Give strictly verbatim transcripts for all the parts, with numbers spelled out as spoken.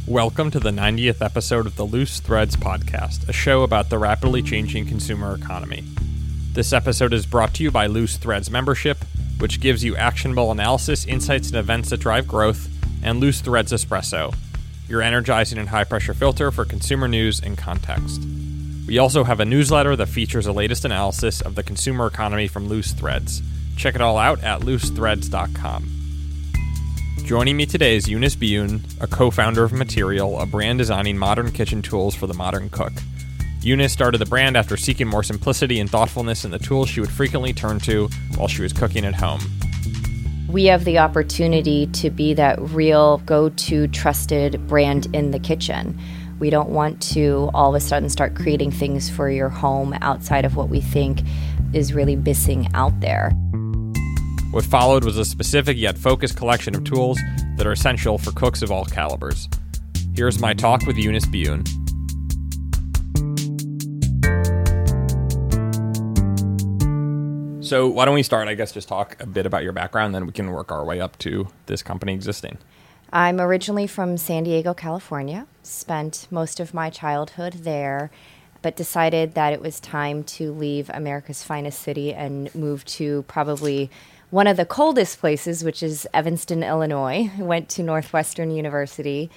Welcome to the ninetieth episode of the Loose Threads podcast, a show about the rapidly changing consumer economy. This episode is brought to you by Loose Threads membership, which gives you actionable analysis, insights, and events that drive growth, and Loose Threads Espresso, your energizing and high-pressure filter for consumer news and context. We also have a newsletter that features the latest analysis of the consumer economy from Loose Threads. Check it all out at loose threads dot com. Joining me today is Eunice Biyun, a co-founder of Material, a brand designing modern kitchen tools for the modern cook. Eunice started the brand after seeking more simplicity and thoughtfulness in the tools she would frequently turn to while she was cooking at home. We have the opportunity to be that real go-to trusted brand in the kitchen. We don't want to all of a sudden start creating things for your home outside of what we think is really missing out there. What followed was a specific yet focused collection of tools that are essential for cooks of all calibers. Here's my talk with Eunice Biyun. So why don't we start, I guess, just talk a bit about your background, then we can work our way up to this company existing. I'm originally from San Diego, California. Spent most of my childhood there, but decided that it was time to leave America's finest city and move to probably one of the coldest places, which is Evanston, Illinois. I went to Northwestern University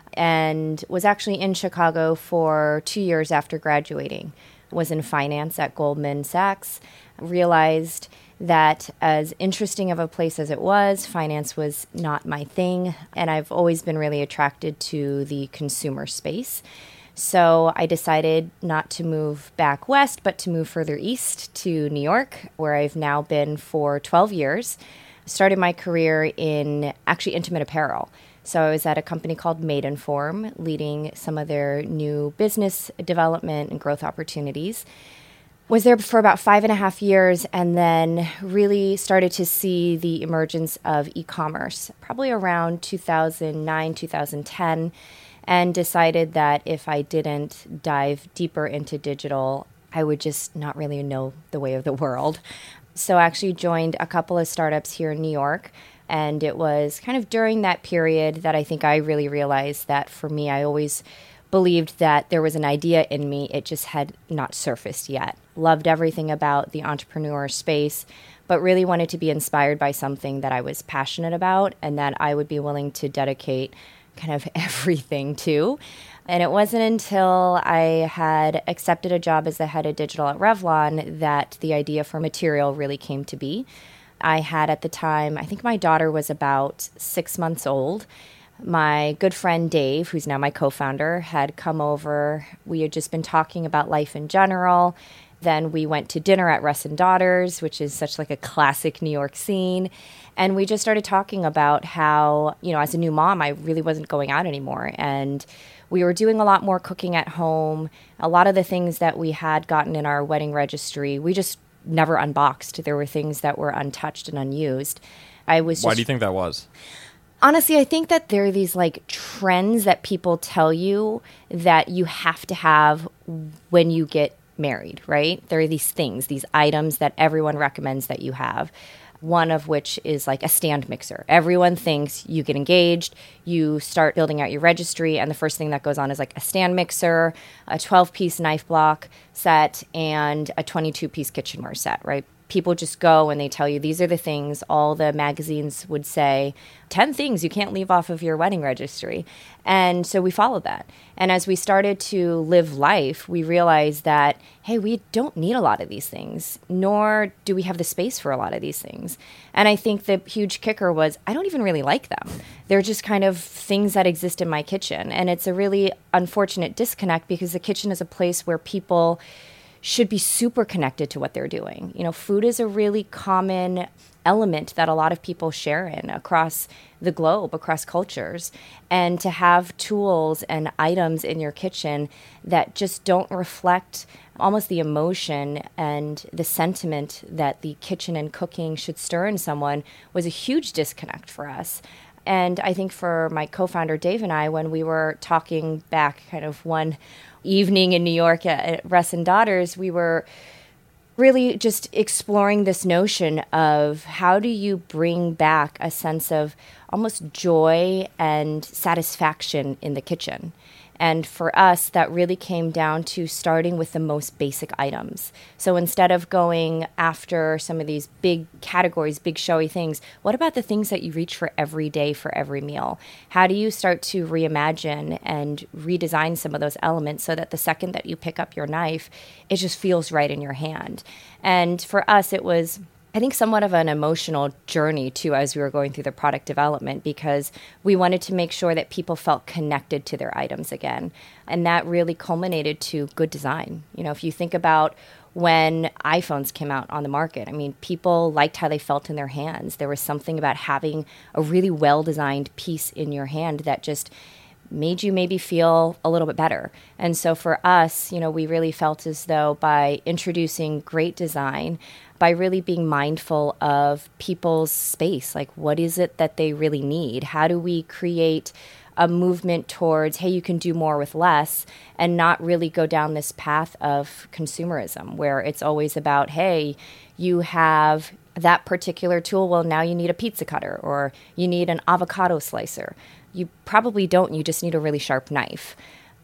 and was actually in Chicago for two years after graduating. Was in finance at Goldman Sachs. Realized that as interesting of a place as it was, finance was not my thing, and I've always been really attracted to the consumer space. So I decided not to move back west, but to move further east to New York, where I've now been for twelve years. Started my career in actually intimate apparel. So I was at a company called Maidenform, leading some of their new business development and growth opportunities. Was there for about five and a half years and then really started to see the emergence of e-commerce, probably around two thousand nine, two thousand ten, and decided that if I didn't dive deeper into digital, I would just not really know the way of the world. So I actually joined a couple of startups here in New York. And it was kind of during that period that I think I really realized that for me, I always believed that there was an idea in me. It just had not surfaced yet. Loved everything about the entrepreneur space, but really wanted to be inspired by something that I was passionate about and that I would be willing to dedicate kind of everything to. And it wasn't until I had accepted a job as the head of digital at Revlon that the idea for Material really came to be. I had at the time, I think my daughter was about six months old. My good friend Dave, who's now my co-founder, had come over. We had just been talking about life in general. Then we went to dinner at Russ and Daughters, which is such like a classic New York scene. And we just started talking about how, you know, as a new mom, I really wasn't going out anymore. And we were doing a lot more cooking at home. A lot of the things that we had gotten in our wedding registry, we just never unboxed. There were things that were untouched and unused. I was just, Why do you think that was? Honestly, I think that there are these like trends that people tell you that you have to have when you get married, right? There are these things, these items that everyone recommends that you have. One of which is like a stand mixer. Everyone thinks you get engaged, you start building out your registry, and the first thing that goes on is like a stand mixer, a twelve-piece knife block set, and a twenty-two-piece kitchenware set, right? People just go and they tell you these are the things. All the magazines would say ten things you can't leave off of your wedding registry. And so we followed that. And as we started to live life, we realized that, hey, we don't need a lot of these things, nor do we have the space for a lot of these things. And I think the huge kicker was I don't even really like them. They're just kind of things that exist in my kitchen. And it's a really unfortunate disconnect because the kitchen is a place where people should be super connected to what they're doing. You know, food is a really common element that a lot of people share in across the globe, across cultures. And to have tools and items in your kitchen that just don't reflect almost the emotion and the sentiment that the kitchen and cooking should stir in someone was a huge disconnect for us. And I think for my co-founder Dave and I, when we were talking back kind of one evening in New York at Russ and Daughters, we were really just exploring this notion of how do you bring back a sense of almost joy and satisfaction in the kitchen. And for us, that really came down to starting with the most basic items. So instead of going after some of these big categories, big showy things, what about the things that you reach for every day, for every meal? How do you start to reimagine and redesign some of those elements so that the second that you pick up your knife, it just feels right in your hand? And for us, it was, I think, somewhat of an emotional journey, too, as we were going through the product development, because we wanted to make sure that people felt connected to their items again. And that really culminated to good design. You know, if you think about when iPhones came out on the market, I mean, people liked how they felt in their hands. There was something about having a really well-designed piece in your hand that just made you maybe feel a little bit better. And so for us, you know, we really felt as though by introducing great design, by really being mindful of people's space, like what is it that they really need? How do we create a movement towards, hey, you can do more with less, and not really go down this path of consumerism where it's always about, hey, you have that particular tool, well, now you need a pizza cutter or you need an avocado slicer. You probably don't, you just need a really sharp knife.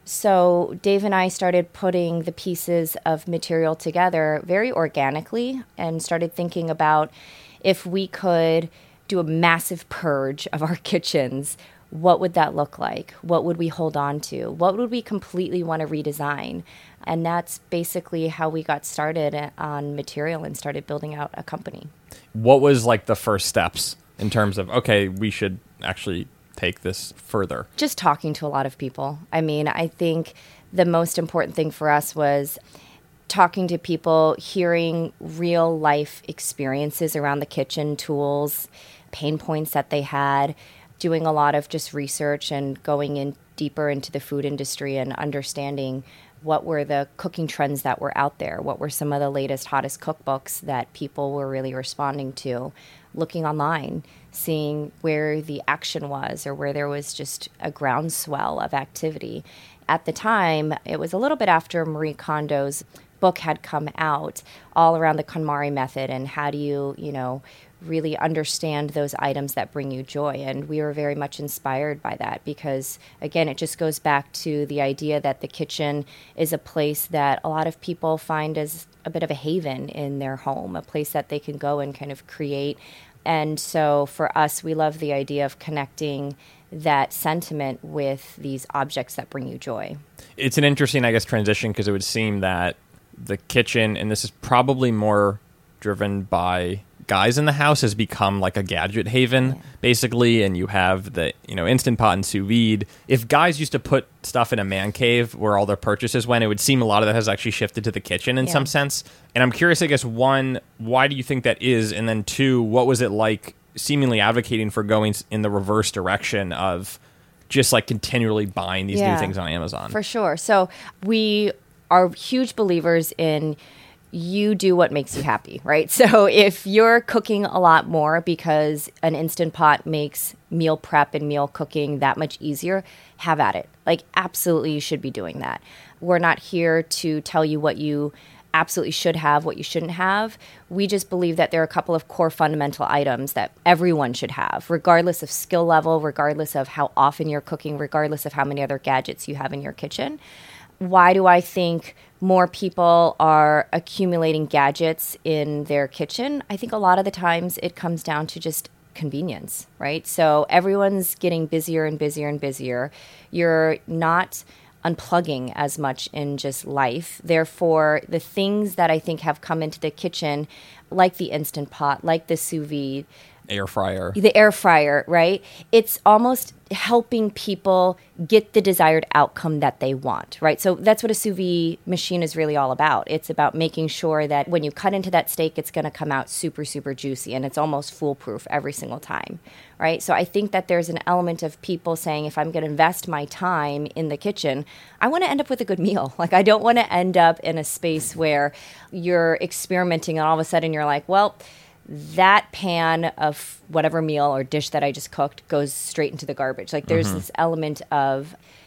So Dave and I started putting the pieces of material together very organically and started thinking about if we could do a massive purge of our kitchens, what would that look like? What would we hold on to? What would we completely want to redesign? And that's basically how we got started on material and started building out a company. What was like the first steps in terms of, okay, we should actually take this further? Just talking to a lot of people. I mean, I think the most important thing for us was talking to people, hearing real life experiences around the kitchen, tools, pain points that they had, doing a lot of just research and going in deeper into the food industry and understanding what were the cooking trends that were out there, what were some of the latest, hottest cookbooks that people were really responding to, looking online, seeing where the action was or where there was just a groundswell of activity. At the time, it was a little bit after Marie Kondo's book had come out, all around the KonMari method and how do you, you know, really understand those items that bring you joy. And we were very much inspired by that because, again, it just goes back to the idea that the kitchen is a place that a lot of people find as a bit of a haven in their home, a place that they can go and kind of create. And so for us, we love the idea of connecting that sentiment with these objects that bring you joy. It's an interesting, I guess, transition because it would seem that the kitchen, and this is probably more driven by guys in the house, has become like a gadget haven, yeah. basically, and you have the, you know, Instant Pot and sous vide. If guys used to put stuff in a man cave where all their purchases went, it would seem a lot of that has actually shifted to the kitchen in yeah. some sense. And I'm curious, I guess, one, why do you think that is? And then two, what was it like seemingly advocating for going in the reverse direction of just like continually buying these yeah, new things on Amazon? For sure. So we are huge believers in you do what makes you happy, right? So if you're cooking a lot more because an Instant Pot makes meal prep and meal cooking that much easier, have at it. Like, absolutely, you should be doing that. We're not here to tell you what you absolutely should have, what you shouldn't have. We just believe that there are a couple of core fundamental items that everyone should have, regardless of skill level, regardless of how often you're cooking, regardless of how many other gadgets you have in your kitchen. Why do I think more people are accumulating gadgets in their kitchen? I think a lot of the times it comes down to just convenience, right? So everyone's getting busier and busier and busier. You're not unplugging as much in just life. Therefore, the things that I think have come into the kitchen, like the Instant Pot, like the sous vide, air fryer. The air fryer, right? It's almost helping people get the desired outcome that they want, right? So that's what a sous vide machine is really all about. It's about making sure that when you cut into that steak, it's going to come out super, super juicy, and it's almost foolproof every single time, right? So I think that there's an element of people saying, if I'm going to invest my time in the kitchen, I want to end up with a good meal. Like, I don't want to end up in a space where you're experimenting and all of a sudden you're like, well, that pan of whatever meal or dish that I just cooked goes straight into the garbage. Like, there's mm-hmm. this element of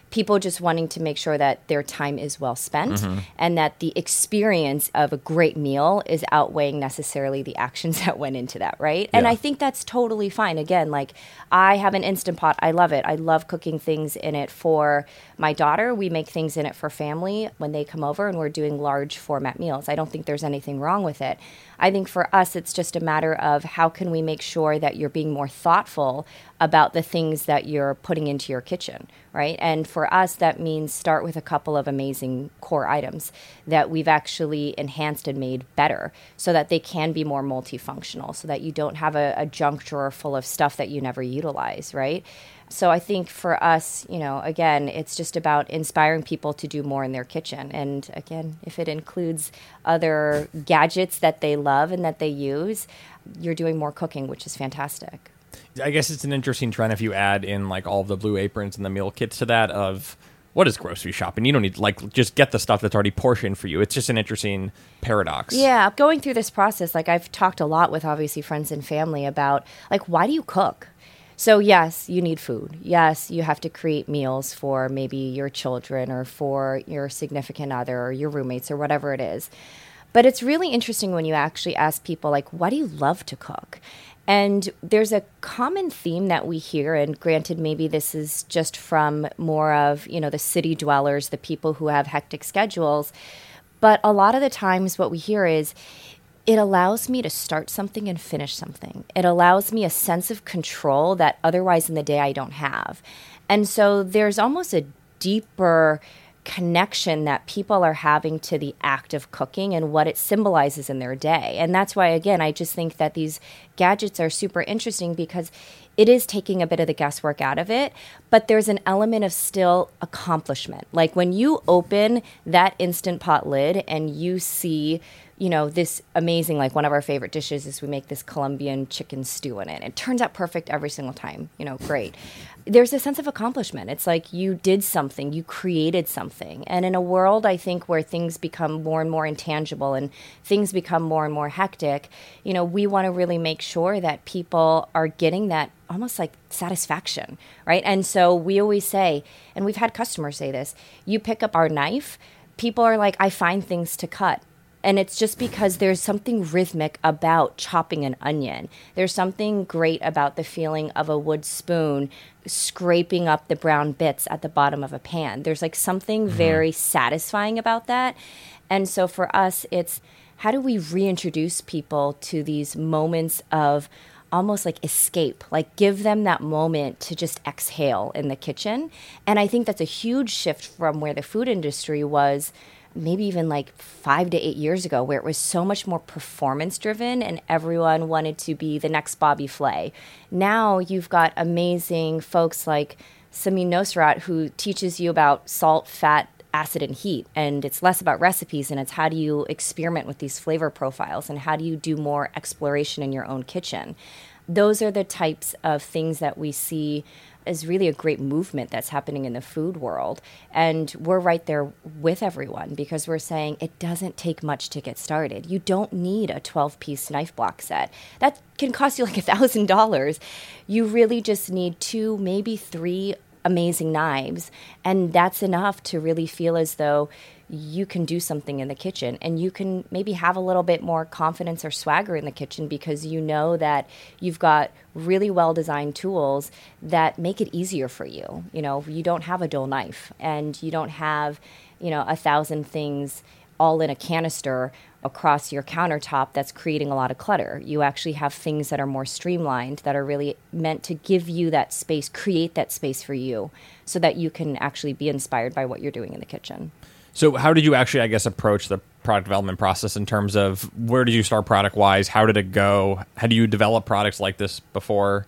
people just wanting to make sure that their time is well spent Mm-hmm. and that the experience of a great meal is outweighing necessarily the actions that went into that, right? And Yeah. I think that's totally fine. Again, like I have an Instant Pot. I love it. I love cooking things in it for my daughter. We make things in it for family when they come over and we're doing large format meals. I don't think there's anything wrong with it. I think for us, it's just a matter of how can we make sure that you're being more thoughtful about the things that you're putting into your kitchen, right? And for us, that means start with a couple of amazing core items that we've actually enhanced and made better so that they can be more multifunctional, so that you don't have a, a junk drawer full of stuff that you never utilize, right? So I think for us, you know, again, it's just about inspiring people to do more in their kitchen. And again, if it includes other gadgets that they love and that they use, you're doing more cooking, which is fantastic. I guess it's an interesting trend if you add in like all of the blue aprons and the meal kits to that of what is grocery shopping? You don't need like just get the stuff that's already portioned for you. It's just an interesting paradox. Yeah, going through this process, like I've talked a lot with obviously friends and family about like, why do you cook? So yes, you need food. Yes, you have to create meals for maybe your children or for your significant other or your roommates or whatever it is. But it's really interesting when you actually ask people like, why do you love to cook? And there's a common theme that we hear, and granted, maybe this is just from more of, you know, the city dwellers, the people who have hectic schedules. But a lot of the times what we hear is, it allows me to start something and finish something. It allows me a sense of control that otherwise in the day I don't have. And so there's almost a deeper connection that people are having to the act of cooking and what it symbolizes in their day. And that's why, again, I just think that these gadgets are super interesting because it is taking a bit of the guesswork out of it, but there's an element of still accomplishment. Like when you open that Instant Pot lid and you see, you know, this amazing, like one of our favorite dishes is we make this Colombian chicken stew in it. It turns out perfect every single time, you know, great. There's a sense of accomplishment. It's like you did something, you created something. And in a world, I think, where things become more and more intangible and things become more and more hectic, you know, we want to really make sure that people are getting that almost like satisfaction, right? And so we always say, and we've had customers say this, you pick up our knife, people are like, I find things to cut. And it's just because there's something rhythmic about chopping an onion. There's something great about the feeling of a wood spoon scraping up the brown bits at the bottom of a pan. There's like something mm-hmm. very satisfying about that. And so for us, it's how do we reintroduce people to these moments of almost like escape, like give them that moment to just exhale in the kitchen. And I think that's a huge shift from where the food industry was maybe even like five to eight years ago, where it was so much more performance driven and everyone wanted to be the next Bobby Flay. Now you've got amazing folks like Samin Nosrat, who teaches you about salt, fat, acid, and heat. And it's less about recipes and it's how do you experiment with these flavor profiles and how do you do more exploration in your own kitchen. Those are the types of things that we see is really a great movement that's happening in the food world. And we're right there with everyone because we're saying it doesn't take much to get started. You don't need a twelve-piece knife block set. That can cost you like one thousand dollars. You really just need two, maybe three amazing knives. And that's enough to really feel as though you can do something in the kitchen and you can maybe have a little bit more confidence or swagger in the kitchen because you know that you've got really well-designed tools that make it easier for you. You know, you don't have a dull knife and you don't have, you know, a thousand things all in a canister across your countertop that's creating a lot of clutter. You actually have things that are more streamlined that are really meant to give you that space, create that space for you so that you can actually be inspired by what you're doing in the kitchen. So how did you actually, I guess, approach the product development process in terms of where did you start product-wise? How did it go? How do you develop products like this before?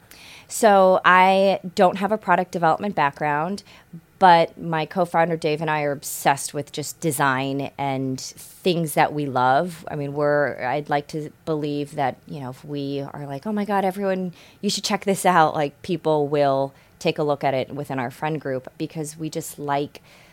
So I don't have a product development background, but my co-founder Dave and I are obsessed with just design and things that we love. I mean, we're, I'd like to believe that, you know, if we are like, oh my God, everyone, you should check this out, like people will take a look at it within our friend group because we just like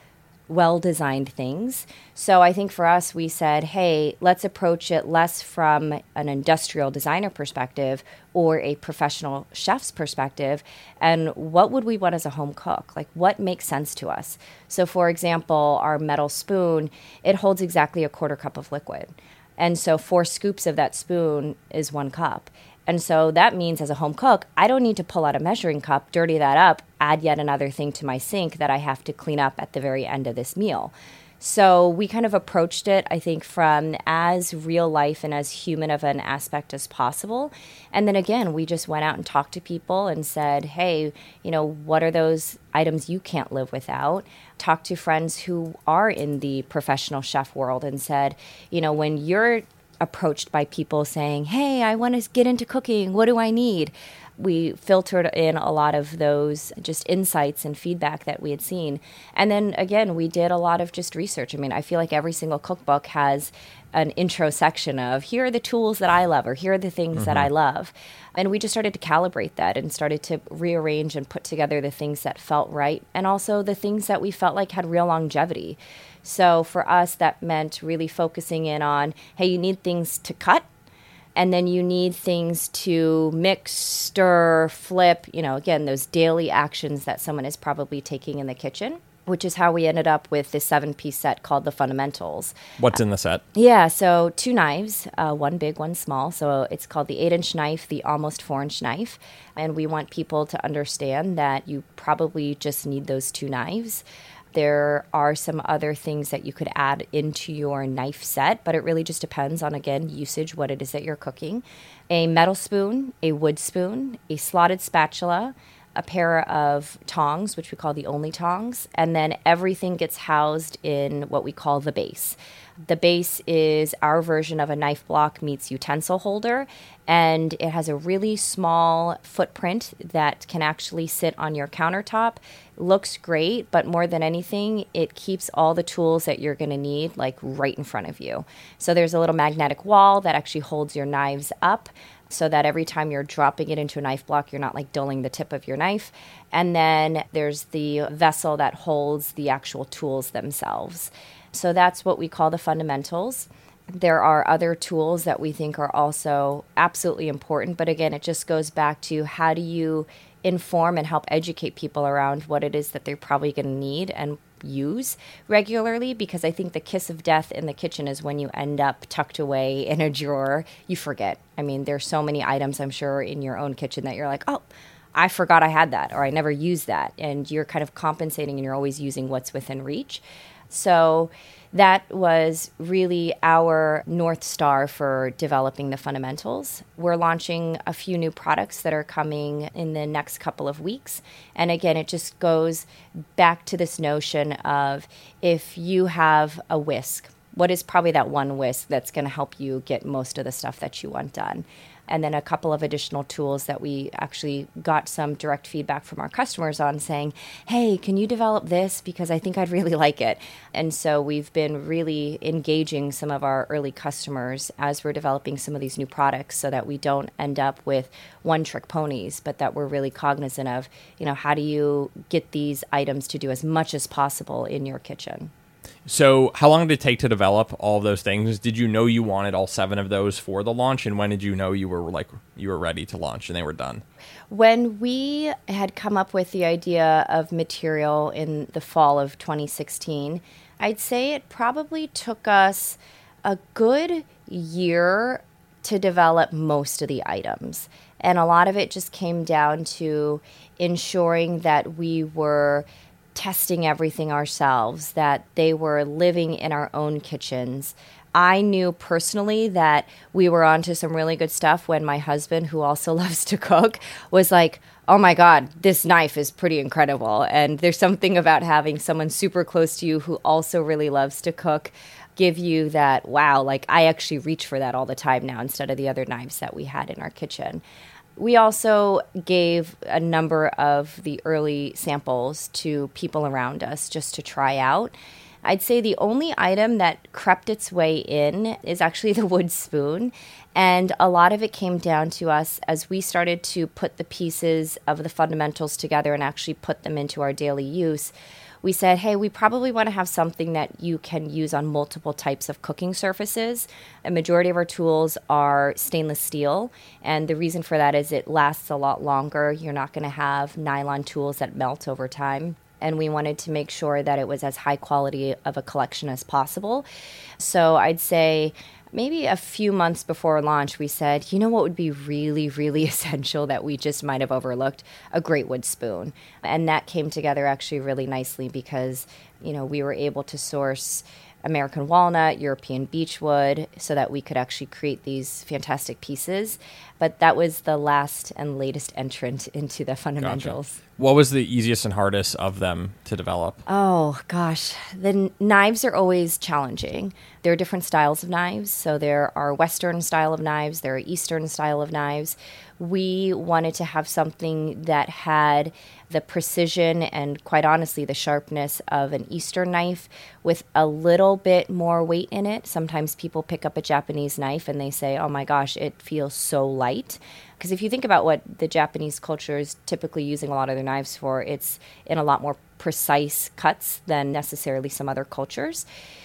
well-designed things. So I think for us, we said, hey, let's approach it less from an industrial designer perspective or a professional chef's perspective. And what would we want as a home cook? Like, what makes sense to us? So for example, our metal spoon, it holds exactly a quarter cup of liquid. And so four scoops of that spoon is one cup. And so that means as a home cook, I don't need to pull out a measuring cup, dirty that up, add yet another thing to my sink that I have to clean up at the very end of this meal. So we kind of approached it, I think, from as real life and as human of an aspect as possible. And then again, we just went out and talked to people and said, hey, you know, what are those items you can't live without? Talked to friends who are in the professional chef world and said, you know, when you're approached by people saying, hey, I want to get into cooking, what do I need? We filtered in a lot of those just insights and feedback that we had seen. And then again, we did a lot of just research. I mean, I feel like every single cookbook has an intro section of here are the tools that I love or here are the things mm-hmm. that I love. And we just started to calibrate that and started to rearrange and put together the things that felt right and also the things that we felt like had real longevity. So for us, that meant really focusing in on, hey, you need things to cut. And then you need things to mix, stir, flip, you know, again, those daily actions that someone is probably taking in the kitchen, which is how we ended up with this seven-piece set called the Fundamentals. What's in the set? Uh, yeah, so two knives, uh, one big, one small. So it's called the eight-inch knife, the almost four-inch knife. And we want people to understand that you probably just need those two knives. There are some other things that you could add into your knife set, but it really just depends on, again, usage, what it is that you're cooking. A metal spoon, a wood spoon, a slotted spatula, a pair of tongs, which we call the only tongs, and then everything gets housed in what we call the base. The base is our version of a knife block meets utensil holder, and it has a really small footprint that can actually sit on your countertop. Looks great, but more than anything, it keeps all the tools that you're going to need like right in front of you. So there's a little magnetic wall that actually holds your knives up so that every time you're dropping it into a knife block, you're not like dulling the tip of your knife. And then there's the vessel that holds the actual tools themselves. So that's what we call the Fundamentals. There are other tools that we think are also absolutely important. But again, it just goes back to how do you inform and help educate people around what it is that they're probably going to need and use regularly, because I think the kiss of death in the kitchen is when you end up tucked away in a drawer, you forget. I mean, there's so many items, I'm sure, in your own kitchen that you're like, oh, I forgot I had that, or I never used that. And you're kind of compensating and you're always using what's within reach. So that was really our North Star for developing the Fundamentals. We're launching a few new products that are coming in the next couple of weeks. And again, it just goes back to this notion of if you have a whisk, what is probably that one whisk that's going to help you get most of the stuff that you want done? And then a couple of additional tools that we actually got some direct feedback from our customers on saying, hey, can you develop this? Because I think I'd really like it. And so we've been really engaging some of our early customers as we're developing some of these new products so that we don't end up with one-trick ponies, but that we're really cognizant of, you know, how do you get these items to do as much as possible in your kitchen? So how long did it take to develop all of those things? Did you know you wanted all seven of those for the launch? And when did you know you were like you were ready to launch and they were done? When we had come up with the idea of material in the fall of twenty sixteen, I'd say it probably took us a good year to develop most of the items. And a lot of it just came down to ensuring that we were testing everything ourselves, that they were living in our own kitchens. I knew personally that we were onto some really good stuff when my husband, who also loves to cook, was like, oh my God, this knife is pretty incredible. And there's something about having someone super close to you who also really loves to cook give you that, wow, like I actually reach for that all the time now instead of the other knives that we had in our kitchen. We also gave a number of the early samples to people around us just to try out. I'd say the only item that crept its way in is actually the wood spoon. And a lot of it came down to us as we started to put the pieces of the Fundamentals together and actually put them into our daily use. we said, hey, we probably want to have something that you can use on multiple types of cooking surfaces. A majority of our tools are stainless steel, and the reason for that is it lasts a lot longer. You're not going to have nylon tools that melt over time. And we wanted to make sure that it was as high quality of a collection as possible. So I'd say maybe a few months before launch, we said, you know what would be really, really essential that we just might have overlooked? A great wood spoon. And that came together actually really nicely because, you know, we were able to source American walnut, European beechwood, so that we could actually create these fantastic pieces. But that was the last and latest entrant into the fundamentals. Gotcha. What was the easiest and hardest of them to develop? Oh, gosh. The n- knives are always challenging. There are different styles of knives. So there are Western style of knives. There are Eastern style of knives. We wanted to have something that had the precision and, quite honestly, the sharpness of an Eastern knife with a little bit more weight in it. Sometimes people pick up a Japanese knife and they say, oh my gosh, it feels so light. Because if you think about what the Japanese culture is typically using a lot of their knives for, it's in a lot more precise cuts than necessarily some other cultures.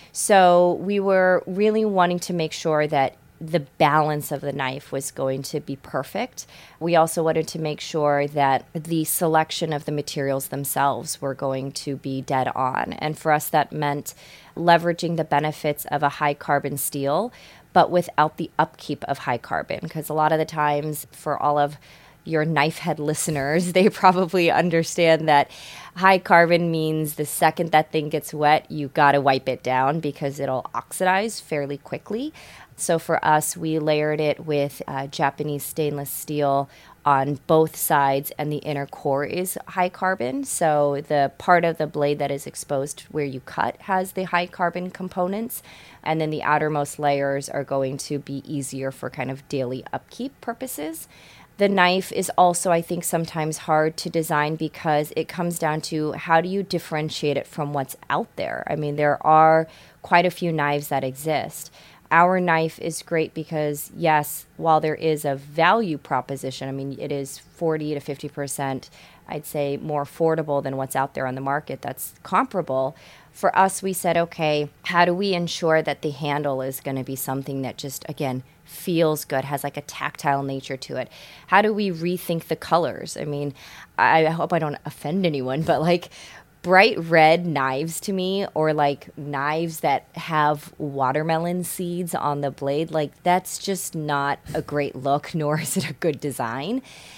So we were really wanting to make sure that the balance of the knife was going to be perfect. We also wanted to make sure that the selection of the materials themselves were going to be dead on. And for us, that meant leveraging the benefits of a high carbon steel, but without the upkeep of high carbon. Because a lot of the times, for all of your knife head listeners, they probably understand that high carbon means the second that thing gets wet, you got to wipe it down because it'll oxidize fairly quickly. So for us, we layered it with uh, Japanese stainless steel on both sides, and the inner core is high carbon. So the part of the blade that is exposed where you cut has the high carbon components, and then the outermost layers are going to be easier for kind of daily upkeep purposes. The knife is also, I think, sometimes hard to design because it comes down to how do you differentiate it from what's out there? I mean, there are quite a few knives that exist. Our knife is great because, yes, while there is a value proposition, I mean, it is forty to fifty percent, I'd say, more affordable than what's out there on the market that's comparable. For us, we said, okay, how do we ensure that the handle is going to be something that just, again, feels good, has like a tactile nature to it? How do we rethink the colors? I mean, I hope I don't offend anyone, but like bright red knives to me, or like knives that have watermelon seeds on the blade, like that's just not a great look, nor is it a good design.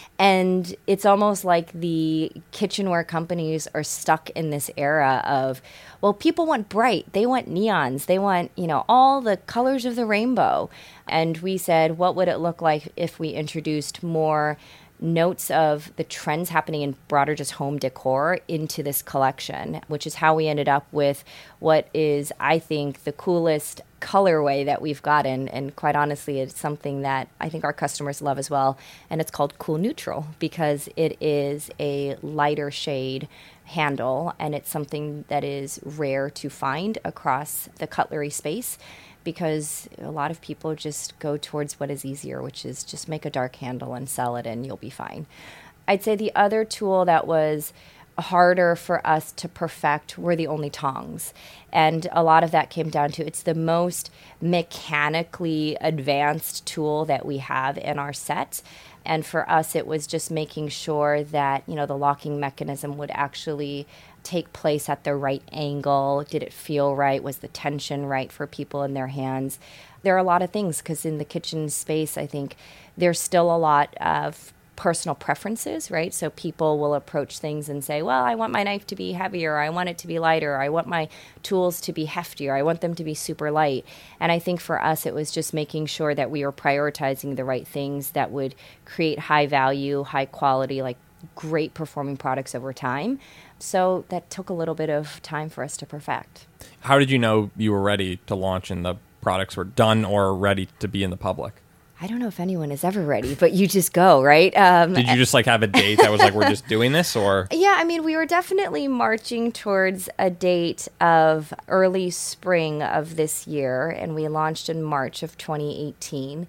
And it's almost like the kitchenware companies are stuck in this era of, well, people want bright, they want neons, they want, you know, all the colors of the rainbow. And we said, what would it look like if we introduced more notes of the trends happening in broader just home decor into this collection, which is how we ended up with what is, I think, the coolest colorway that we've gotten. And quite honestly, it's something that I think our customers love as well. And it's called Cool Neutral because it is a lighter shade handle, and it's something that is rare to find across the cutlery space, because a lot of people just go towards what is easier, which is just make a dark handle and sell it and you'll be fine. I'd say the other tool that was harder for us to perfect were the only tongs. And a lot of that came down to it's the most mechanically advanced tool that we have in our set. And for us, it was just making sure that, you know, the locking mechanism would actually take place at the right angle. Did it feel right? Was the tension right for people in their hands? There are a lot of things, because in the kitchen space, I think there's still a lot of personal preferences, right? So people will approach things and say, well, I want my knife to be heavier, I want it to be lighter, I want my tools to be heftier, I want them to be super light. And I think for us, it was just making sure that we were prioritizing the right things that would create high value, high quality, like great performing products over time. So that took a little bit of time for us to perfect. How did you know you were ready to launch and the products were done or ready to be in the public? I don't know if anyone is ever ready, but you just go, right? Um, Did you just like have a date that was like, we're just doing this, or? Yeah, I mean, we were definitely marching towards a date of early spring of this year, and we launched in March of twenty eighteen.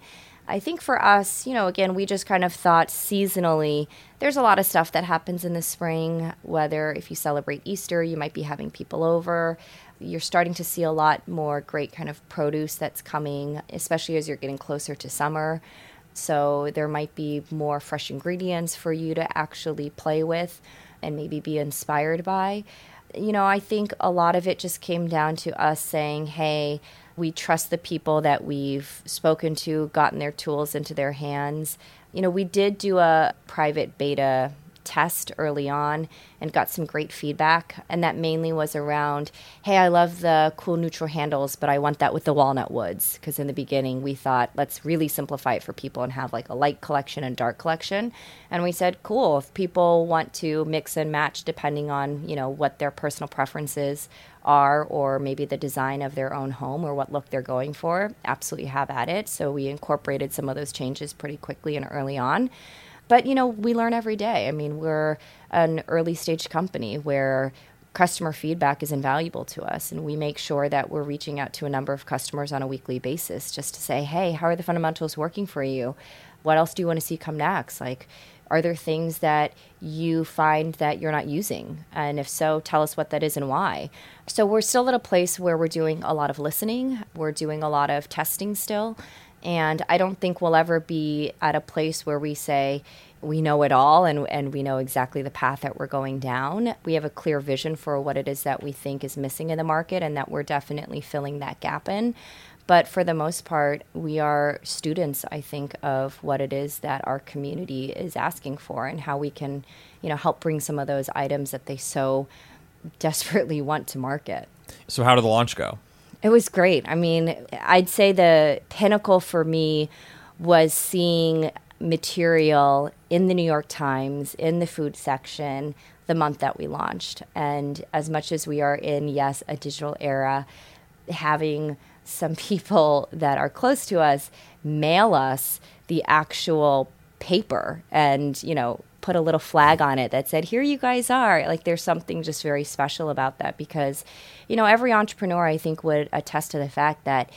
I think for us, you know, again, we just kind of thought seasonally, there's a lot of stuff that happens in the spring, whether if you celebrate Easter, you might be having people over. You're starting to see a lot more great kind of produce that's coming, especially as you're getting closer to summer. So there might be more fresh ingredients for you to actually play with and maybe be inspired by. You know, I think a lot of it just came down to us saying, hey, we trust the people that we've spoken to, gotten their tools into their hands. You know, we did do a private beta test early on and got some great feedback. And that mainly was around, hey, I love the cool neutral handles, but I want that with the walnut woods. Because in the beginning, we thought, let's really simplify it for people and have like a light collection and dark collection. And we said, cool, if people want to mix and match depending on, you know, what their personal preferences are, or maybe the design of their own home or what look they're going for, absolutely have at it. So we incorporated some of those changes pretty quickly and early on. But, you know, we learn every day. I mean, we're an early stage company where customer feedback is invaluable to us. And we make sure that we're reaching out to a number of customers on a weekly basis just to say, hey, how are the fundamentals working for you? What else do you want to see come next? Like, are there things that you find that you're not using? And if so, tell us what that is and why. So we're still at a place where we're doing a lot of listening. We're doing a lot of testing still. And I don't think we'll ever be at a place where we say we know it all and, and we know exactly the path that we're going down. We have a clear vision for what it is that we think is missing in the market and that we're definitely filling that gap in. But for the most part, we are students, I think, of what it is that our community is asking for and how we can, you know, help bring some of those items that they so desperately want to market. So how did the launch go? It was great. I mean, I'd say the pinnacle for me was seeing material in the New York Times, in the food section, the month that we launched. And as much as we are in, yes, a digital era, having some people that are close to us mail us the actual paper and, you know, put a little flag on it that said, here you guys are. Like, there's something just very special about that because, you know, every entrepreneur, I think, would attest to the fact that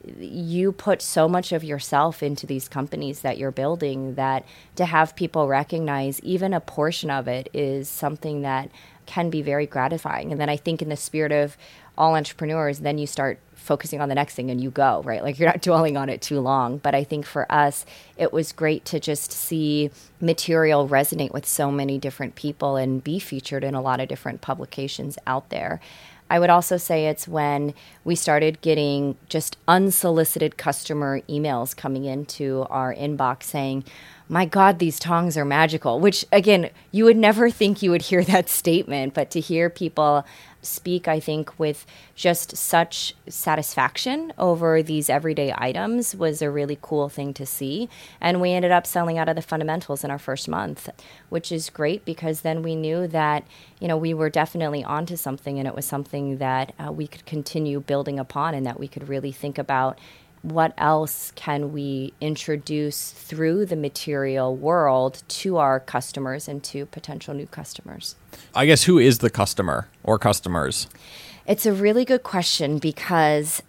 you put so much of yourself into these companies that you're building that to have people recognize even a portion of it is something that can be very gratifying. And then I think in the spirit of all entrepreneurs, then you start focusing on the next thing and you go, right? Like, you're not dwelling on it too long. But I think for us, it was great to just see material resonate with so many different people and be featured in a lot of different publications out there. I would also say it's when we started getting just unsolicited customer emails coming into our inbox saying, my God, these tongs are magical, which, again, you would never think you would hear that statement, but to hear people speak, I think, with just such satisfaction over these everyday items was a really cool thing to see. And we ended up selling out of the fundamentals in our first month, which is great because then we knew that, you know, we were definitely onto something and it was something that uh, we could continue building upon and that we could really think about what else can we introduce through the material world to our customers and to potential new customers. I guess who is the customer or customers? It's a really good question because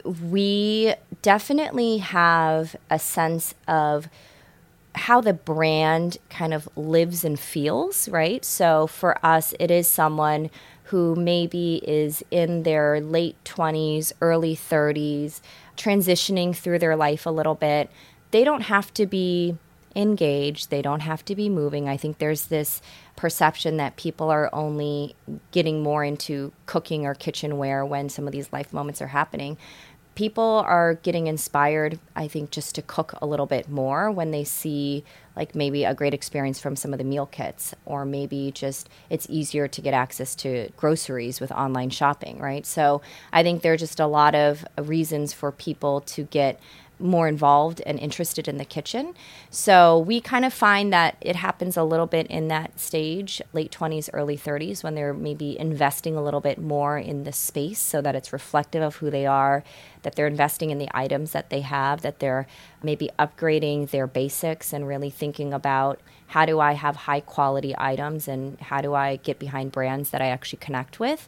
we definitely have a sense of how the brand kind of lives and feels, right? So for us, it is someone who maybe is in their late twenties, early thirties, transitioning through their life a little bit. They don't have to be engaged. They don't have to be moving. I think there's this perception that people are only getting more into cooking or kitchenware when some of these life moments are happening. People are getting inspired, I think, just to cook a little bit more when they see like maybe a great experience from some of the meal kits, or maybe just it's easier to get access to groceries with online shopping, right? So I think there are just a lot of reasons for people to get more involved and interested in the kitchen. So we kind of find that it happens a little bit in that stage, late twenties, early thirties, when they're maybe investing a little bit more in the space so that it's reflective of who they are, that they're investing in the items that they have, that they're maybe upgrading their basics and really thinking about how do I have high quality items and how do I get behind brands that I actually connect with.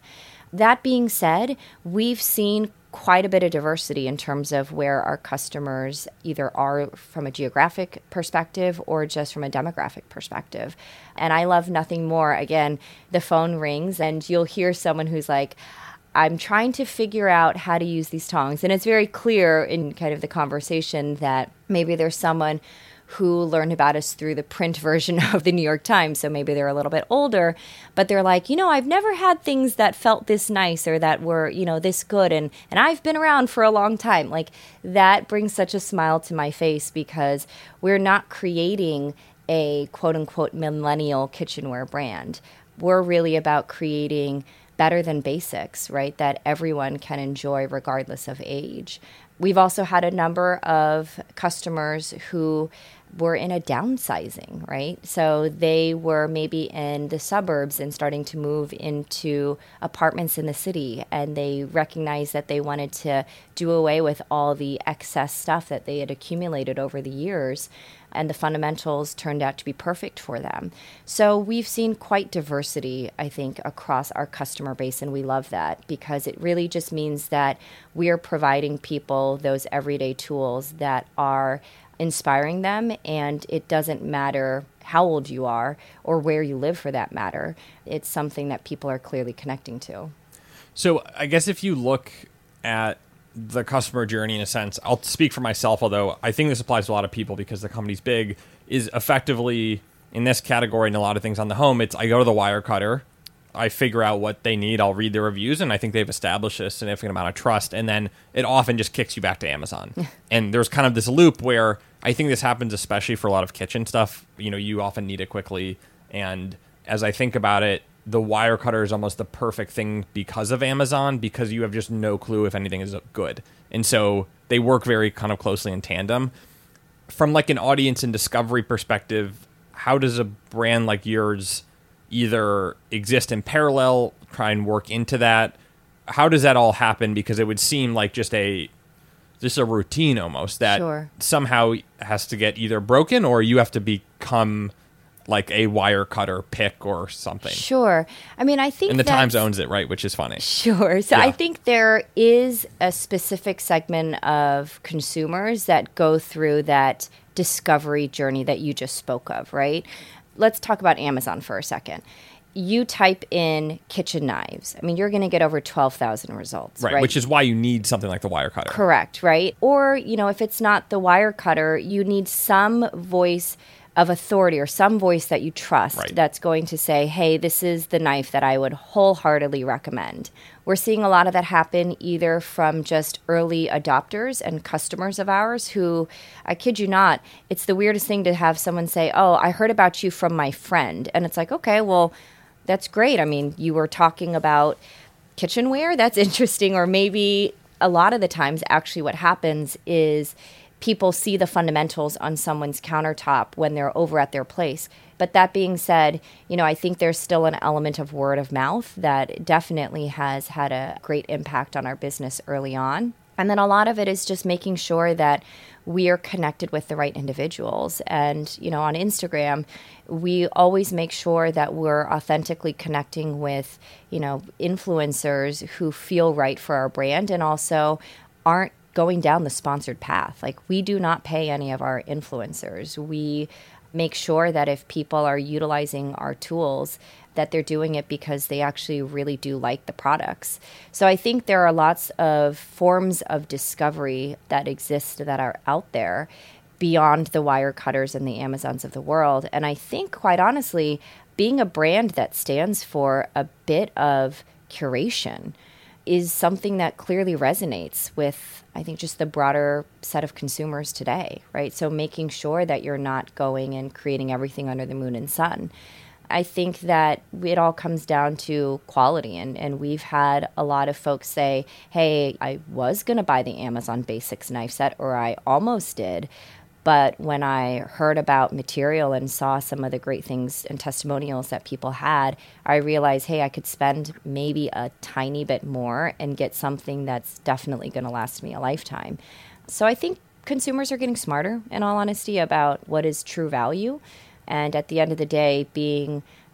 That being said, we've seen quite a bit of diversity in terms of where our customers either are from a geographic perspective or just from a demographic perspective. And I love nothing more. Again, the phone rings and you'll hear someone who's like, I'm trying to figure out how to use these tongs. And it's very clear in kind of the conversation that maybe there's someone who learned about us through the print version of the New York Times. So maybe they're a little bit older, but they're like, you know, I've never had things that felt this nice or that were, you know, this good. And, and I've been around for a long time. Like that brings such a smile to my face because we're not creating a quote unquote millennial kitchenware brand. We're really about creating better than basics, right? That everyone can enjoy regardless of age. We've also had a number of customers who were in a downsizing, right? So they were maybe in the suburbs and starting to move into apartments in the city, and they recognized that they wanted to do away with all the excess stuff that they had accumulated over the years, and the fundamentals turned out to be perfect for them. So we've seen quite diversity, I think, across our customer base, and we love that because it really just means that we are providing people those everyday tools that are inspiring them, and it doesn't matter how old you are or where you live for that matter. It's something that people are clearly connecting to. So I guess if you look at the customer journey in a sense, I'll speak for myself, although I think this applies to a lot of people because the company's big, is effectively in this category and a lot of things on the home, it's I go to the wire cutter, I figure out what they need, I'll read their reviews, and I think they've established a significant amount of trust, and then it often just kicks you back to Amazon. And there's kind of this loop where I think this happens especially for a lot of kitchen stuff. You know, you often need it quickly, and as I think about it, the wire cutter is almost the perfect thing because of Amazon, because you have just no clue if anything is good. And so they work very kind of closely in tandem. From like an audience and discovery perspective, how does a brand like yours either exist in parallel, try and work into that? How does that all happen? Because it would seem like just a just a routine almost that Sure. somehow has to get either broken or you have to become like a wire cutter pick or something. Sure. I mean, I think And the that's- Times owns it, right? Which is funny. Sure. So Yeah. I think there is a specific segment of consumers that go through that discovery journey that you just spoke of, right? Let's talk about Amazon for a second. You type in kitchen knives. I mean, you're going to get over twelve thousand results, Right, right? which is why you need something like the wire cutter. Correct, right? Or, you know, if it's not the wire cutter, you need some voice of authority or some voice that you trust Right. that's going to say, hey, this is the knife that I would wholeheartedly recommend. We're seeing a lot of that happen either from just early adopters and customers of ours who, I kid you not, it's the weirdest thing to have someone say, oh, I heard about you from my friend. And it's like, okay, well, that's great. I mean, you were talking about kitchenware. That's interesting. Or maybe a lot of the times actually what happens is people see the fundamentals on someone's countertop when they're over at their place. But that being said, you know, I think there's still an element of word of mouth that definitely has had a great impact on our business early on. And then a lot of it is just making sure that we are connected with the right individuals. And, you know, on Instagram, we always make sure that we're authentically connecting with, you know, influencers who feel right for our brand and also aren't going down the sponsored path. Like, we do not pay any of our influencers. We make sure that if people are utilizing our tools, that they're doing it because they actually really do like the products. So I think there are lots of forms of discovery that exist that are out there beyond the wire cutters and the Amazons of the world. And I think, quite honestly, being a brand that stands for a bit of curation is something that clearly resonates with, I think, just the broader set of consumers today, right? So making sure that you're not going and creating everything under the moon and sun. I think that it all comes down to quality. And, and we've had a lot of folks say, hey, I was going to buy the Amazon Basics knife set, or I almost did. But when I heard about material and saw some of the great things and testimonials that people had, I realized, hey, I could spend maybe a tiny bit more and get something that's definitely going to last me a lifetime. So I think consumers are getting smarter, in all honesty, about what is true value. And at the end of the day, being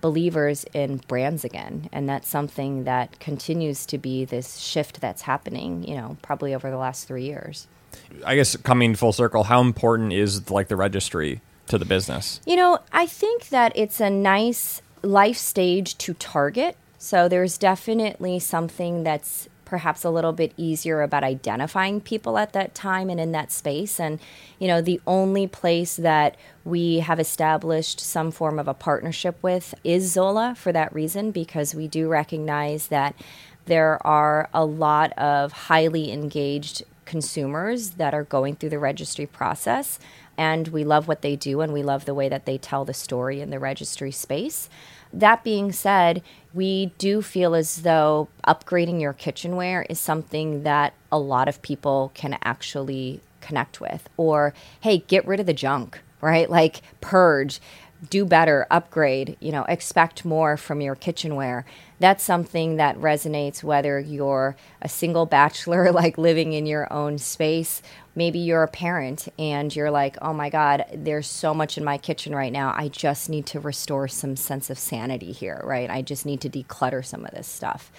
believers in brands again. And that's something that continues to be this shift that's happening, you know, probably over the last three years. I guess coming full circle, how important is like the registry to the business? You know, I think that it's a nice life stage to target. So there's definitely something that's perhaps a little bit easier about identifying people at that time and in that space. And, you know, the only place that we have established some form of a partnership with is Zola for that reason, because we do recognize that there are a lot of highly engaged consumers that are going through the registry process. And we love what they do, and we love the way that they tell the story in the registry space. That being said, we do feel as though upgrading your kitchenware is something that a lot of people can actually connect with. Or, hey, get rid of the junk, right? Like purge, do better, upgrade, you know, expect more from your kitchenware. That's something that resonates whether you're a single bachelor, like living in your own space. Maybe you're a parent and you're like, oh my God, there's so much in my kitchen right now. I just need to restore some sense of sanity here, right? I just need to declutter some of this stuff.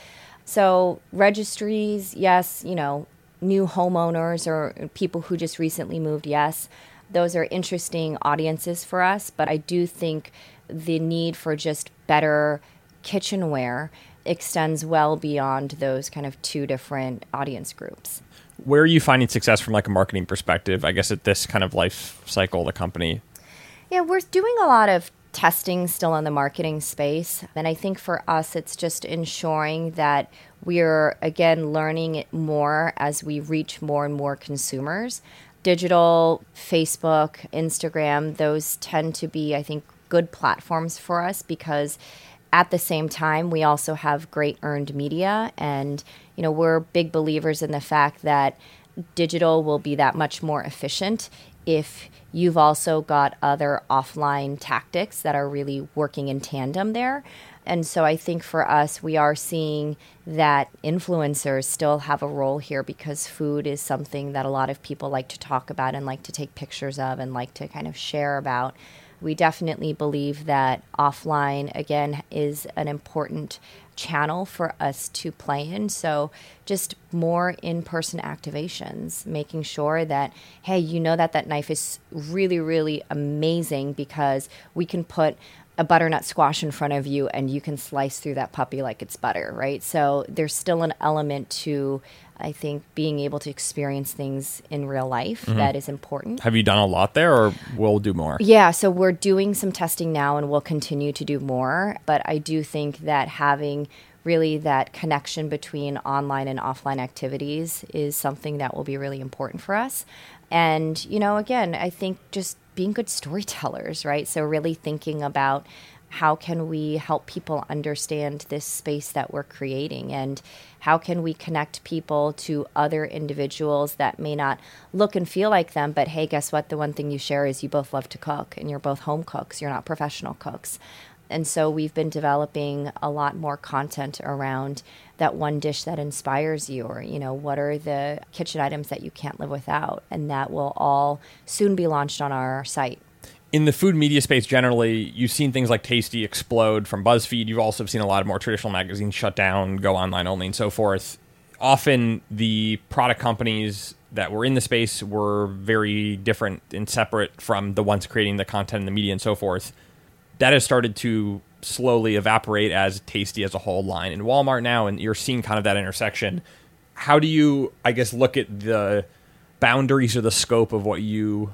So registries, yes, you know, new homeowners or people who just recently moved, yes. Those are interesting audiences for us, but I do think the need for just better kitchenware extends well beyond those kind of two different audience groups. Where are you finding success from like a marketing perspective, I guess, at this kind of life cycle of the company? Yeah, we're doing a lot of testing still in the marketing space. And I think for us, it's just ensuring that we're, again, learning it more as we reach more and more consumers. Digital, Facebook, Instagram, those tend to be, I think, good platforms for us because at the same time, we also have great earned media. And, you know, we're big believers in the fact that digital will be that much more efficient if you've also got other offline tactics that are really working in tandem there. And so I think for us, we are seeing that influencers still have a role here because food is something that a lot of people like to talk about and like to take pictures of and like to kind of share about. We definitely believe that offline, again, is an important channel for us to play in. So just more in-person activations, making sure that, hey, you know that that knife is really, really amazing because we can put a butternut squash in front of you and you can slice through that puppy like it's butter, right? So there's still an element to, I think, being able to experience things in real life mm-hmm. that is important. Have you done a lot there or we'll do more? Yeah, so we're doing some testing now and we'll continue to do more. But I do think that having really that connection between online and offline activities is something that will be really important for us. And, you know, again, I think just being good storytellers, right? So really thinking about how can we help people understand this space that we're creating and how can we connect people to other individuals that may not look and feel like them, but hey, guess what? The one thing you share is you both love to cook and you're both home cooks. You're not professional cooks. And so we've been developing a lot more content around that one dish that inspires you, or, you know, what are the kitchen items that you can't live without? And that will all soon be launched on our site. In the food media space generally, you've seen things like Tasty explode from BuzzFeed. You've also seen a lot of more traditional magazines shut down, go online only, and so forth. Often the product companies that were in the space were very different and separate from the ones creating the content and the media and so forth. That has started to slowly evaporate as Tasty as a whole line in Walmart now, and you're seeing kind of that intersection. How do you, I guess, look at the boundaries or the scope of what you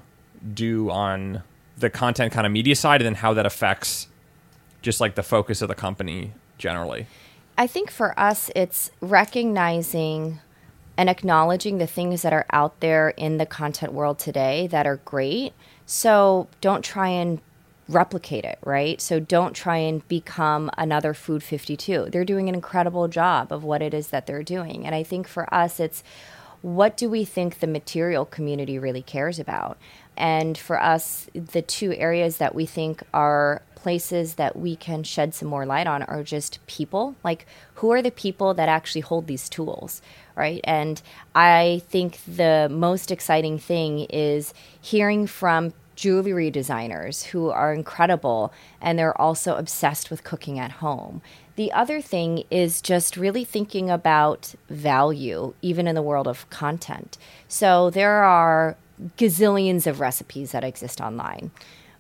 do on the content kind of media side, and then how that affects just like the focus of the company generally? I think for us, it's recognizing and acknowledging the things that are out there in the content world today that are great. So don't try and replicate it, right? So don't try and become another Food fifty-two. They're doing an incredible job of what it is that they're doing. And I think for us, it's what do we think the material community really cares about? And for us, the two areas that we think are places that we can shed some more light on are just people. Like, who are the people that actually hold these tools, right? And I think the most exciting thing is hearing from jewelry designers who are incredible, and they're also obsessed with cooking at home. The other thing is just really thinking about value, even in the world of content. So there are gazillions of recipes that exist online.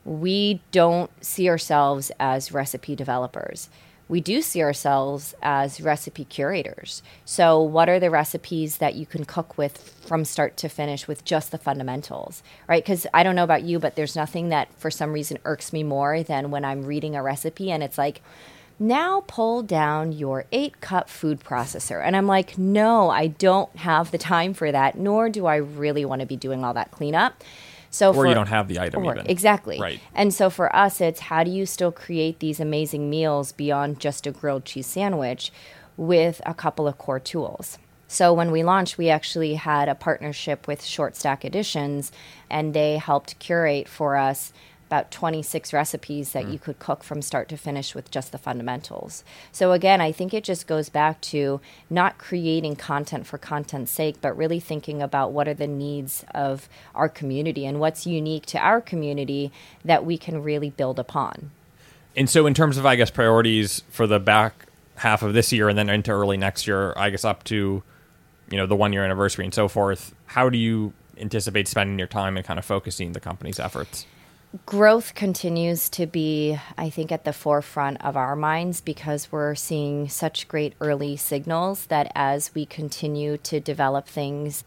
We don't see ourselves as recipe developers. We do see ourselves as recipe curators. So what are the recipes that you can cook with from start to finish with just the fundamentals, right? Because I don't know about you, but there's nothing that for some reason irks me more than when I'm reading a recipe and it's like, now pull down your eight cup food processor. And I'm like, no, I don't have the time for that, nor do I really want to be doing all that cleanup. So or for, you don't have the item or, even. Exactly. Right. And so for us, it's how do you still create these amazing meals beyond just a grilled cheese sandwich with a couple of core tools. So when we launched, we actually had a partnership with Short Stack Editions, and they helped curate for us about twenty-six recipes that mm. you could cook from start to finish with just the fundamentals. So again, I think it just goes back to not creating content for content's sake, but really thinking about what are the needs of our community and what's unique to our community that we can really build upon. And so in terms of, I guess, priorities for the back half of this year and then into early next year, I guess up to, you know, the one year anniversary and so forth, how do you anticipate spending your time and kind of focusing the company's efforts? Growth continues to be, I think, at the forefront of our minds because we're seeing such great early signals that as we continue to develop things,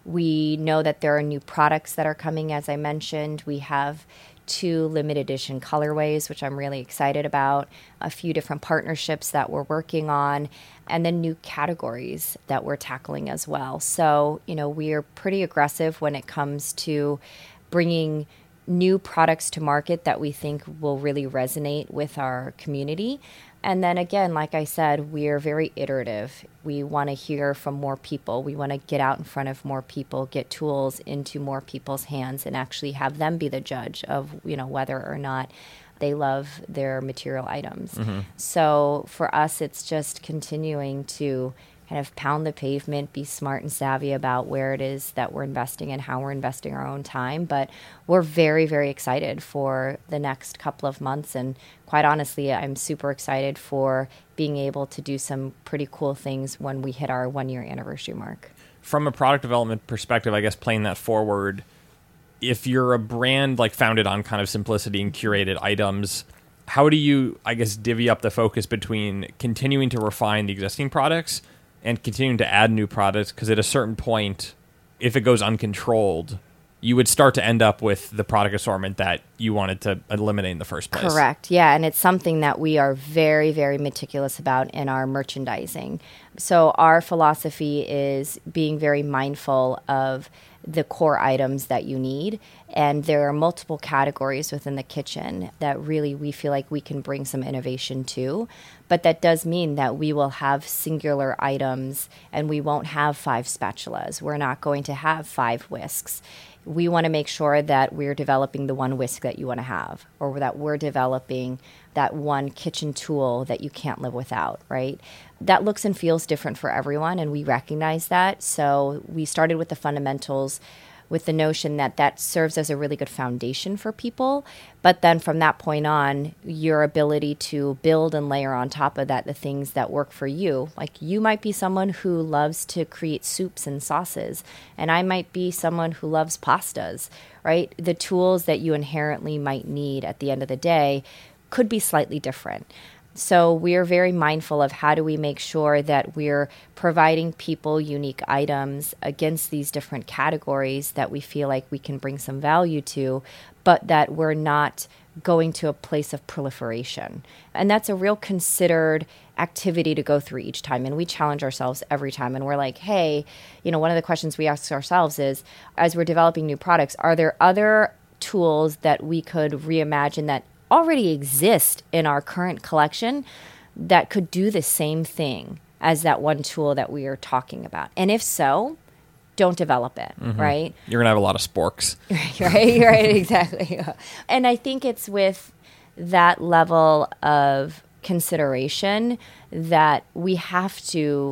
we know that there are new products that are coming, as I mentioned. We have two limited edition colorways, which I'm really excited about, a few different partnerships that we're working on, and then new categories that we're tackling as well. So, you know, we are pretty aggressive when it comes to bringing new products to market that we think will really resonate with our community. And then again, like I said, we are very iterative. We want to hear from more people. We want to get out in front of more people, get tools into more people's hands, and actually have them be the judge of, you know, whether or not they love their material items. Mm-hmm. So for us, it's just continuing to kind of pound the pavement, be smart and savvy about where it is that we're investing and how we're investing our own time. But we're very, very excited for the next couple of months. And quite honestly, I'm super excited for being able to do some pretty cool things when we hit our one-year anniversary mark. From a product development perspective, I guess playing that forward, if you're a brand like founded on kind of simplicity and curated items, how do you, I guess, divvy up the focus between continuing to refine the existing products and continuing to add new products? Because at a certain point, if it goes uncontrolled, you would start to end up with the product assortment that you wanted to eliminate in the first place. Correct. Yeah. And it's something that we are very, very meticulous about in our merchandising. So our philosophy is being very mindful of the core items that you need. And there are multiple categories within the kitchen that really we feel like we can bring some innovation to. But that does mean that we will have singular items and we won't have five spatulas. We're not going to have five whisks. We want to make sure that we're developing the one whisk that you want to have, or that we're developing that one kitchen tool that you can't live without, right? That looks and feels different for everyone, and we recognize that. So we started with the fundamentals with the notion that that serves as a really good foundation for people. But then from that point on, your ability to build and layer on top of that the things that work for you. Like you might be someone who loves to create soups and sauces, and I might be someone who loves pastas, right? The tools that you inherently might need at the end of the day could be slightly different. So we're very mindful of how do we make sure that we're providing people unique items against these different categories that we feel like we can bring some value to, but that we're not going to a place of proliferation. And that's a real considered activity to go through each time. And we challenge ourselves every time. And we're like, hey, you know, one of the questions we ask ourselves is, as we're developing new products, are there other tools that we could reimagine that already exist in our current collection that could do the same thing as that one tool that we are talking about? And if so, don't develop it, mm-hmm. right? You're going to have a lot of sporks. right, right, exactly. And I think it's with that level of consideration that we have to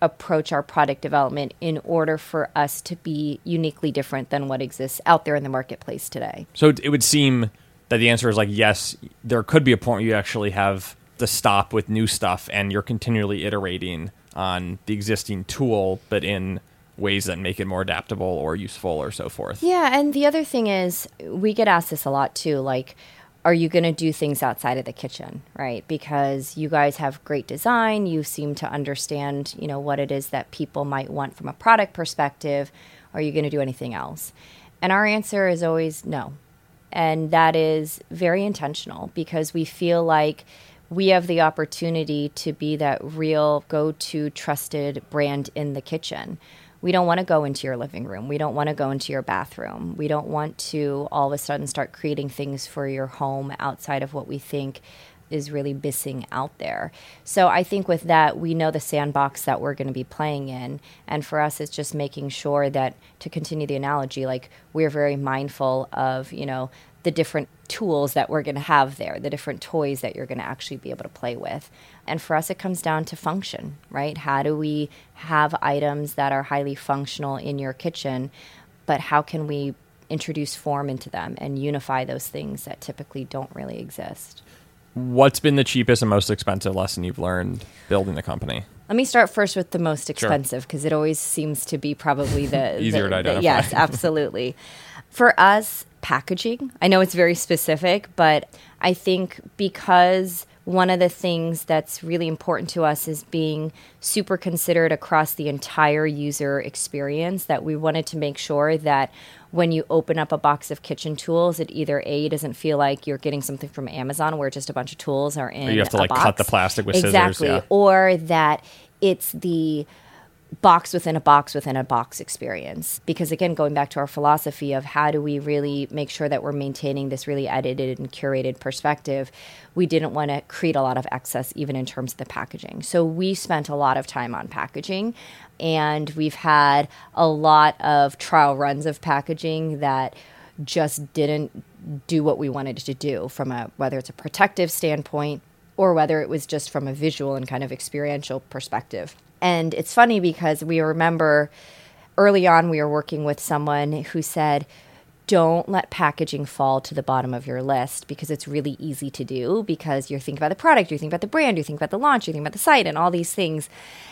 approach our product development in order for us to be uniquely different than what exists out there in the marketplace today. So it would seem that the answer is like, yes, there could be a point where you actually have to stop with new stuff and you're continually iterating on the existing tool, but in ways that make it more adaptable or useful or so forth. Yeah, and the other thing is, we get asked this a lot too, like, are you going to do things outside of the kitchen, right? Because you guys have great design, you seem to understand, you know, what it is that people might want from a product perspective. Are you going to do anything else? And our answer is always no. And that is very intentional because we feel like we have the opportunity to be that real go-to trusted brand in the kitchen. We don't want to go into your living room. We don't want to go into your bathroom. We don't want to all of a sudden start creating things for your home outside of what we think is really missing out there. So I think with that, we know the sandbox that we're going to be playing in. And for us, it's just making sure that, to continue the analogy, like we're very mindful of, you know, the different tools that we're going to have there, the different toys that you're going to actually be able to play with. And for us, it comes down to function, right? How do we have items that are highly functional in your kitchen, but how can we introduce form into them and unify those things that typically don't really exist? What's been the cheapest and most expensive lesson you've learned building the company? Let me start first with the most expensive, because sure. It always seems to be probably the... Easier the, to identify. The, yes, absolutely. For us, packaging. I know it's very specific, but I think because one of the things that's really important to us is being super considerate across the entire user experience, that we wanted to make sure that when you open up a box of kitchen tools, it either A, doesn't feel like you're getting something from Amazon where just a bunch of tools are in a box. You have to like box. cut the plastic with exactly. scissors. Yeah. Or that it's the box within a box within a box experience. Because again, going back to our philosophy of how do we really make sure that we're maintaining this really edited and curated perspective, we didn't want to create a lot of excess even in terms of the packaging. So we spent a lot of time on packaging, and we've had a lot of trial runs of packaging that just didn't do what we wanted it to do from a, whether it's a protective standpoint or whether it was just from a visual and kind of experiential perspective. And it's funny because we remember early on we were working with someone who said, don't let packaging fall to the bottom of your list, because it's really easy to do, because you're thinking about the product, you're thinking about the brand, you're thinking about the launch, you're thinking about the site and all these things.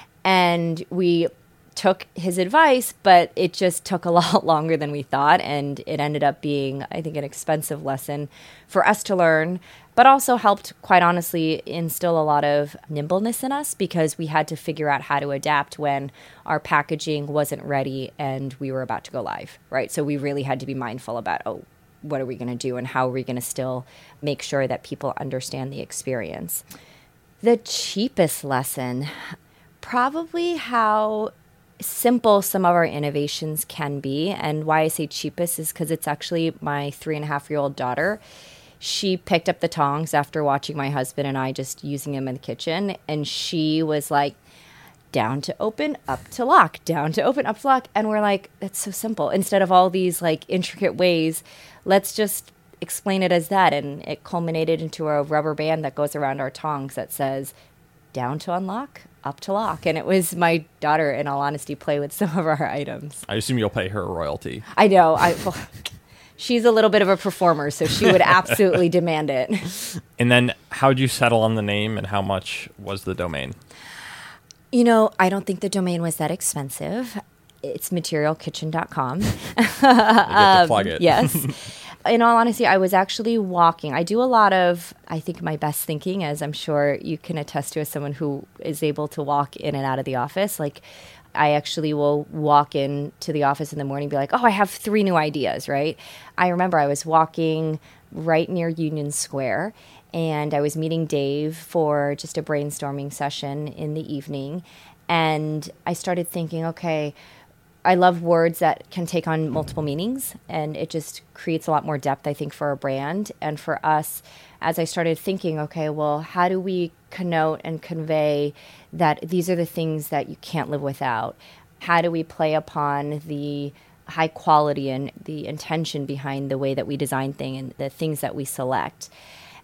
And we took his advice, but it just took a lot longer than we thought. And it ended up being, I think, an expensive lesson for us to learn, but also helped, quite honestly, instill a lot of nimbleness in us, because we had to figure out how to adapt when our packaging wasn't ready and we were about to go live, right? So we really had to be mindful about, oh, what are we going to do and how are we going to still make sure that people understand the experience? The cheapest lesson, probably how simple some of our innovations can be. And why I say cheapest is because it's actually my three and a half year old daughter. She picked up the tongs after watching my husband and I just using them in the kitchen. And she was like, down to open, up to lock, down to open, up to lock. And we're like, that's so simple. Instead of all these like intricate ways, let's just explain it as that. And it culminated into a rubber band that goes around our tongs that says down to unlock, up to lock. And it was my daughter, in all honesty, play with some of our items. I assume you'll pay her a royalty. I know. I well, she's a little bit of a performer, so she would absolutely demand it. And then how'd you settle on the name, and how much was the domain? You know, I don't think the domain was that expensive. It's material kitchen dot com. You get to plug it. Um, yes. In all honesty, I was actually walking. I do a lot of, I think, my best thinking, as I'm sure you can attest to as someone who is able to walk in and out of the office. Like, I actually will walk into the office in the morning and be like, oh, I have three new ideas, right? I remember I was walking right near Union Square, and I was meeting Dave for just a brainstorming session in the evening. And I started thinking, okay, I love words that can take on multiple meanings, and it just creates a lot more depth, I think, for a brand. And for us, as I started thinking, okay, well, how do we connote and convey that these are the things that you can't live without? How do we play upon the high quality and the intention behind the way that we design things and the things that we select?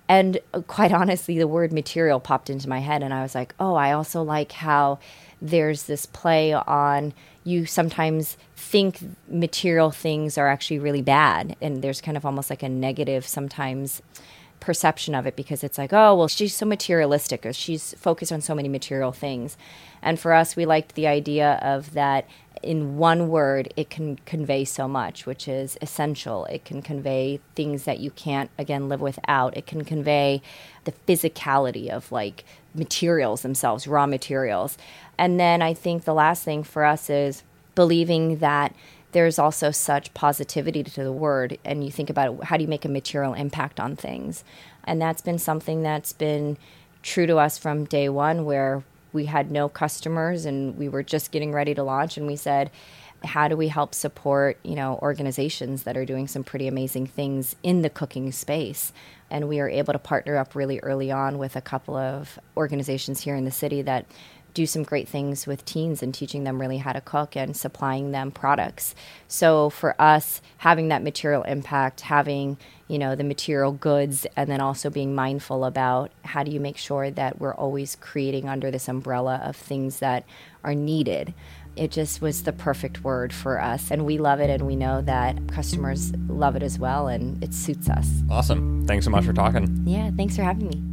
And quite honestly, the word material popped into my head, and I was like, oh, I also like how there's this play on you sometimes think material things are actually really bad, and there's kind of almost like a negative sometimes perception of it because it's like, oh, well, she's so materialistic or she's focused on so many material things. And for us, we liked the idea of that in one word, it can convey so much, which is essential. It can convey things that you can't, again, live without. It can convey the physicality of like materials themselves, raw materials. And then I think the last thing for us is believing that there's also such positivity to the word. And you think about it, how do you make a material impact on things? And that's been something that's been true to us from day one, where we had no customers and we were just getting ready to launch. And we said, how do we help support, you know, organizations that are doing some pretty amazing things in the cooking space? And we are able to partner up really early on with a couple of organizations here in the city that do some great things with teens and teaching them really how to cook and supplying them products. So for us, having that material impact, having, you know, the material goods, and then also being mindful about how do you make sure that we're always creating under this umbrella of things that are needed. It just was the perfect word for us, and we love it, and we know that customers love it as well, and it suits us. Awesome. Thanks so much for talking. Yeah, thanks for having me.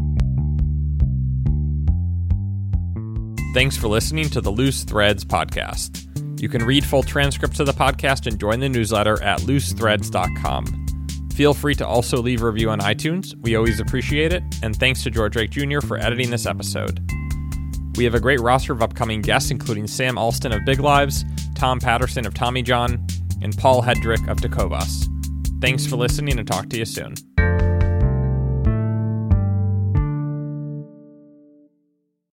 Thanks for listening to the Loose Threads podcast. You can read full transcripts of the podcast and join the newsletter at loose threads dot com. Feel free to also leave a review on iTunes. We always appreciate it. And thanks to George Drake Junior for editing this episode. We have a great roster of upcoming guests, including Sam Alston of Big Lives, Tom Patterson of Tommy John, and Paul Hedrick of Tecovas. Thanks for listening, and talk to you soon.